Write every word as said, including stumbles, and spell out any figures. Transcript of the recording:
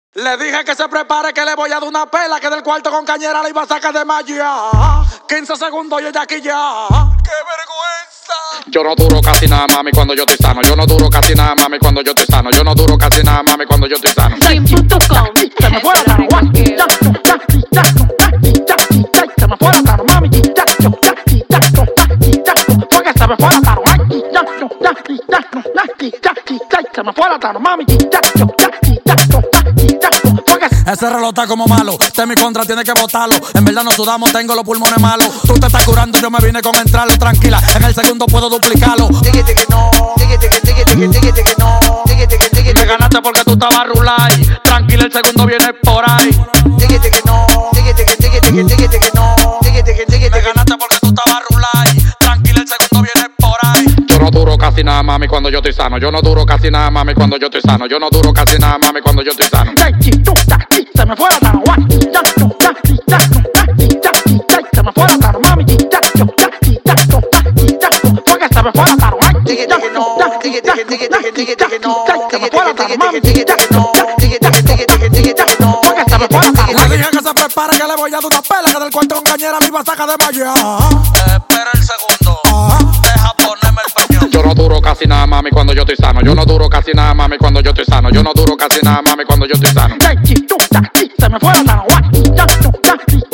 Le dije que se prepare que le voy a dar una pela, que del cuarto con cañera le iba a sacar de magia. quince segundos y ella aquí ya. ¡Qué vergüenza! Yo no duro casi nada, mami, cuando yo estoy sano. Yo no duro casi nada, mami, cuando yo estoy sano. Yo no duro casi nada, mami, cuando yo estoy sano. Slim punto com. Se me fue la mano, guay. Ya, ya, ya, ya, ya, ya, se me fue la mano, mami. Ya, ya, ya, ya, ya, ya, fue que se me fue la mano, ay. Ya, ya, ya, ya, ya, ya, ya, se me fue la mano, mami. Ya, ya, ya, ya, ya, ya, fue que ese reloj está como malo, este mi contra tiene que botarlo. En verdad no sudamos, tengo los pulmones malos. Tú te estás curando, yo me vine con entrarlo. Tranquila, en el segundo puedo duplicarlo. Dígate que no, dígate que, dígate que, dígate que no, dígate que, dígate que me ganaste porque tú estabas rulay. Tranquila, el segundo viene por ahí. Dígate que no, dígate que, dígate que, dígate que no, dígate que, dígate me ganaste porque tú estabas rulay. Tranquila, el segundo viene por ahí. Yo no duro casi nada, mami, cuando yo estoy sano. Yo no duro casi nada, mami, cuando yo estoy sano. Yo no duro casi nada, mami, cuando yo estoy sano. Se me fue la mano, guay. Ya, ya, ya, ya, ya, se me fue la mano, mami. Ya, ya, ya, ya, ya, fue que se me fue la mano, ay. Dígate que no, dígate que, dígate que, dígate que no, se me fue la mano, mami. Dígate que no, dígate que, dígate que, dígate que no, fue que se me fue la mano. Le dije que se prepare que le voy a dar una pela, que del cuarto con cañera me iba a sacar de magia. Espera el segundo, deja ponerme el pañón. Yo no duro casi nada, mami, cuando yo estoy sano. Yo no duro casi nada, mami, cuando yo estoy sano. Yo no duro casi nada, mami, cuando yo estoy sano. Se me fue la mano, guay. Ya, ya, ya,